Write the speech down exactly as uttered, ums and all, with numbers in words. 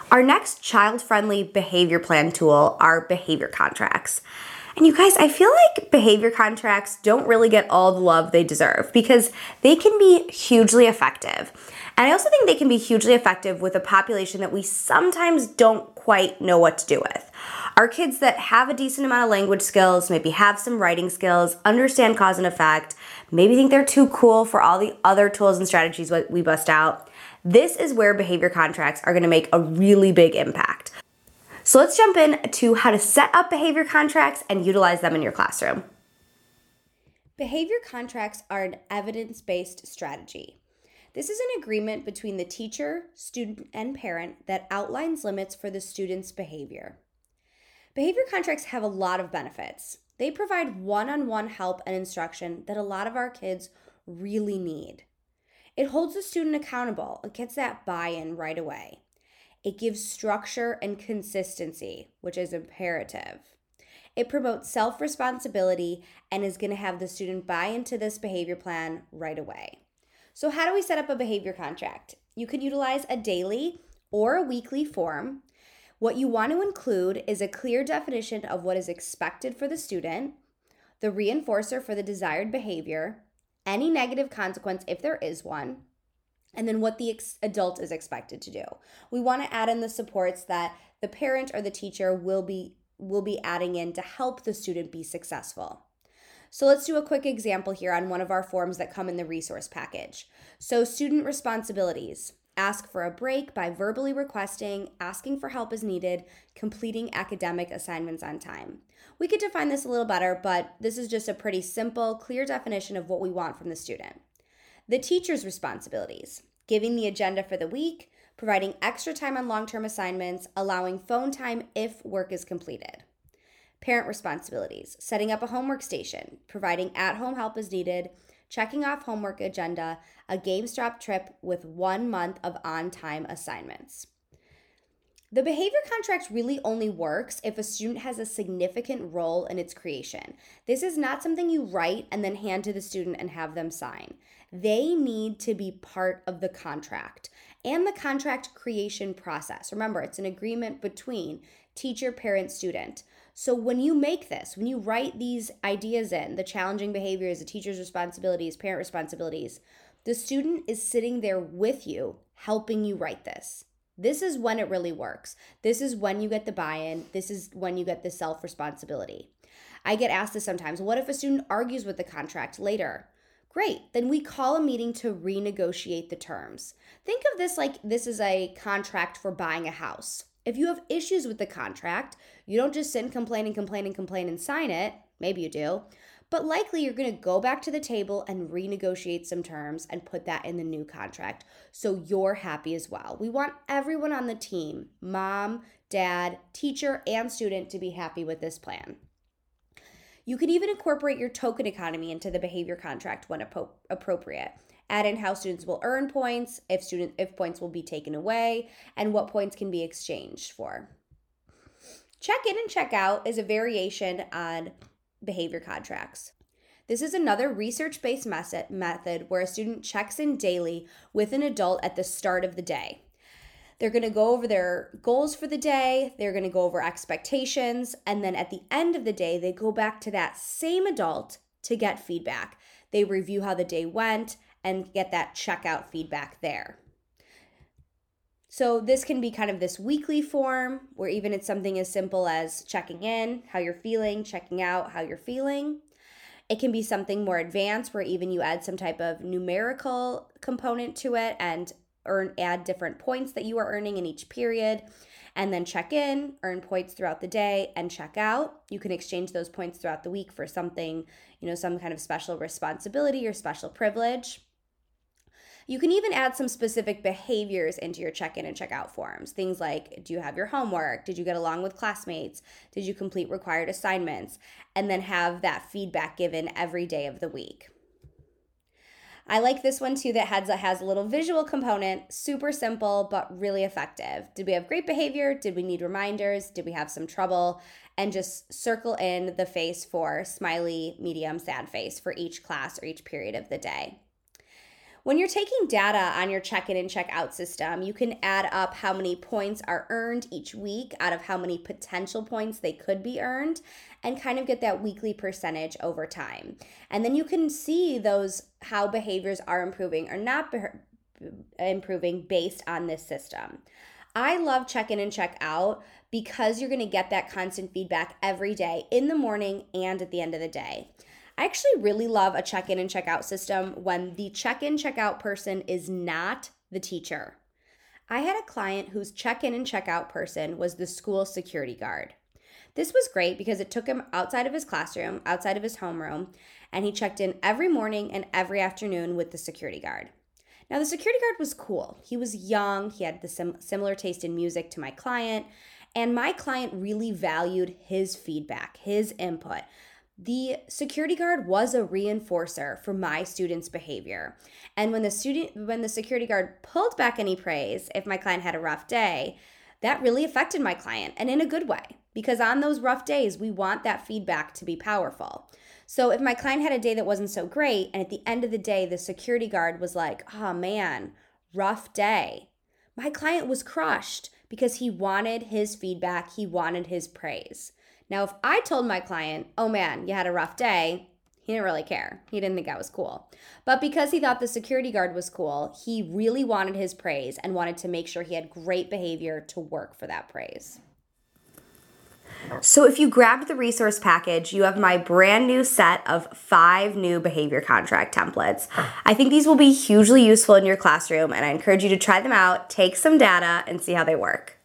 Our next child-friendly behavior plan tool are behavior contracts. And you guys, I feel like behavior contracts don't really get all the love they deserve because they can be hugely effective. And I also think they can be hugely effective with a population that we sometimes don't quite know what to do with. Our kids that have a decent amount of language skills, maybe have some writing skills, understand cause and effect, maybe think they're too cool for all the other tools and strategies we bust out. This is where behavior contracts are going to make a really big impact. So let's jump in to how to set up behavior contracts and utilize them in your classroom. Behavior contracts are an evidence-based strategy. This is an agreement between the teacher, student, and parent that outlines limits for the student's behavior. Behavior contracts have a lot of benefits. They provide one-on-one help and instruction that a lot of our kids really need. It holds the student accountable. It gets that buy-in right away. It gives structure and consistency, which is imperative. It promotes self-responsibility and is going to have the student buy into this behavior plan right away. So how do we set up a behavior contract? You could utilize a daily or a weekly form. What you want to include is a clear definition of what is expected for the student, the reinforcer for the desired behavior, any negative consequence if there is one, and then what the ex- adult is expected to do. We want to add in the supports that the parent or the teacher will be will be adding in to help the student be successful. So let's do a quick example here on one of our forms that come in the resource package. So student responsibilities. Ask for a break by verbally requesting, asking for help as needed, completing academic assignments on time. We could define this a little better, but this is just a pretty simple, clear definition of what we want from the student. The teacher's responsibilities, giving the agenda for the week, providing extra time on long-term assignments, allowing phone time if work is completed. Parent responsibilities, setting up a homework station, providing at-home help as needed, checking off homework agenda, a GameStop trip with one month of on-time assignments. The behavior contract really only works if a student has a significant role in its creation. This is not something you write and then hand to the student and have them sign. They need to be part of the contract and the contract creation process. Remember, it's an agreement between teacher, parent, student. So when you make this, when you write these ideas in, the challenging behaviors, the teacher's responsibilities, parent responsibilities, the student is sitting there with you, helping you write this. This is when it really works. This is when you get the buy-in. This is when you get the self-responsibility. I get asked this sometimes. What if a student argues with the contract later? Great, then we call a meeting to renegotiate the terms. Think of this like this is a contract for buying a house. If you have issues with the contract, you don't just sit and complain and complain and complain and sign it. Maybe you do. But likely you're going to go back to the table and renegotiate some terms and put that in the new contract so you're happy as well. We want everyone on the team, mom, dad, teacher, and student to be happy with this plan. You can even incorporate your token economy into the behavior contract when appro- appropriate. Add in how students will earn points, if student if points will be taken away, and what points can be exchanged for. Check in and check out is a variation on behavior contracts. This is another research-based method where a student checks in daily with an adult at the start of the day. They're going to go over their goals for the day, they're going to go over expectations, and then at the end of the day, they go back to that same adult to get feedback. They review how the day went and get that checkout feedback there. So this can be kind of this weekly form where even it's something as simple as checking in, how you're feeling, checking out, how you're feeling. It can be something more advanced where even you add some type of numerical component to it and earn add different points that you are earning in each period, and then check in, earn points throughout the day, and check out. You can exchange those points throughout the week for something, you know, some kind of special responsibility or special privilege. You can even add some specific behaviors into your check-in and check-out forms. Things like, do you have your homework? Did you get along with classmates? Did you complete required assignments? And then have that feedback given every day of the week. I like this one too that has a, has a little visual component, super simple, but really effective. Did we have great behavior? Did we need reminders? Did we have some trouble? And just circle in the face for smiley, medium, sad face for each class or each period of the day. When you're taking data on your check-in and check-out system, you can add up how many points are earned each week out of how many potential points they could be earned and kind of get that weekly percentage over time. And then you can see those how behaviors are improving or not be- improving based on this system. I love check-in and check-out because you're going to get that constant feedback every day in the morning and at the end of the day. I actually really love a check-in and check-out system when the check-in, check-out person is not the teacher. I had a client whose check-in and check-out person was the school security guard. This was great because it took him outside of his classroom, outside of his homeroom, and he checked in every morning and every afternoon with the security guard. Now, the security guard was cool. He was young, he had the sim- similar taste in music to my client, and my client really valued his feedback, his input. The security guard was a reinforcer for my students' behavior. And when the student, when the security guard pulled back any praise, if my client had a rough day, that really affected my client, and in a good way, because on those rough days, we want that feedback to be powerful. So if my client had a day that wasn't so great, and at the end of the day, the security guard was like, oh man, rough day, my client was crushed because he wanted his feedback, he wanted his praise. Now, if I told my client, oh man, you had a rough day, he didn't really care. He didn't think that was cool. But because he thought the security guard was cool, he really wanted his praise and wanted to make sure he had great behavior to work for that praise. So if you grabbed the resource package, you have my brand new set of five new behavior contract templates. I think these will be hugely useful in your classroom, and I encourage you to try them out, take some data, and see how they work.